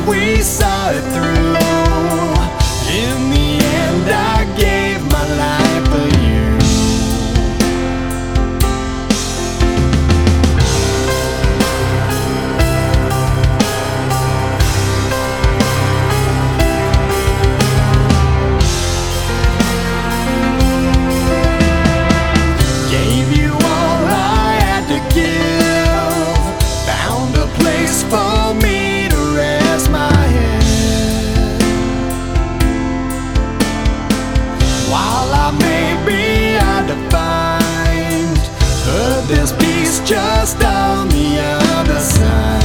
we saw it through. In the end, I gave my life for you. Gave you all I had to give. Found a place for me to rest my head. While I may be undefined, but there's peace just on the other side.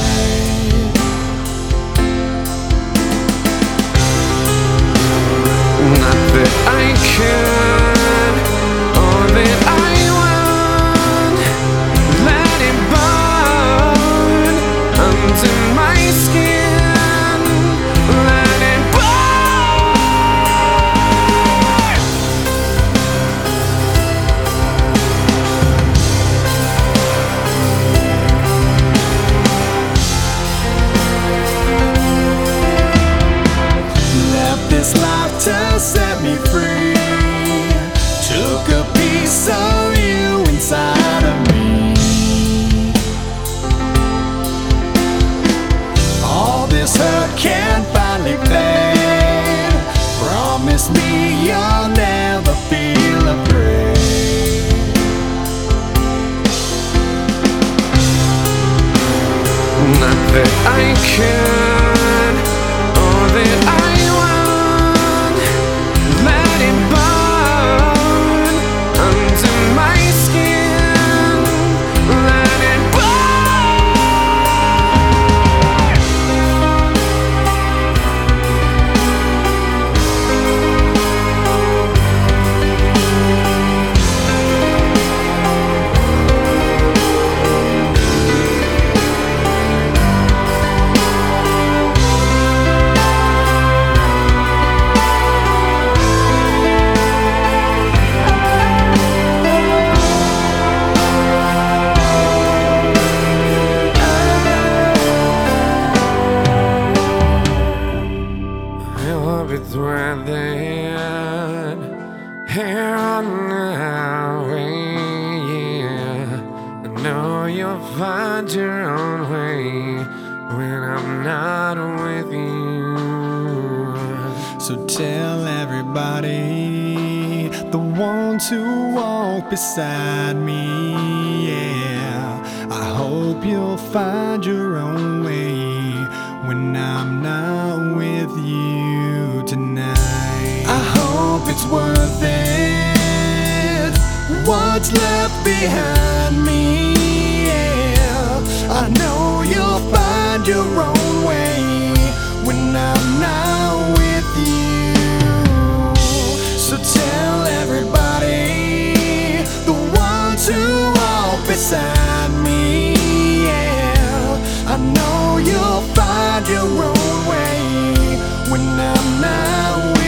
Not that I can, or that I want. Let it burn under my skin. Let it burn. Left this life to set me free. Took a piece of you inside of me. All this hurt can finally fade. Promise me you'll never feel afraid. Not that I can, or that I want. Let it burn under my skin. Let it burn. We'll be threading here on our way, yeah. I know you'll find your own way when I'm not with you. So tell everybody, the ones who walk beside me, yeah. I hope you'll find your own way when I'm not with you tonight. I hope it's worth it, what's left behind me, yeah. I know you'll find your own way when I'm not with you. So tell everybody, the ones who walk beside me, yeah. I know you'll find your own way when I'm not with you.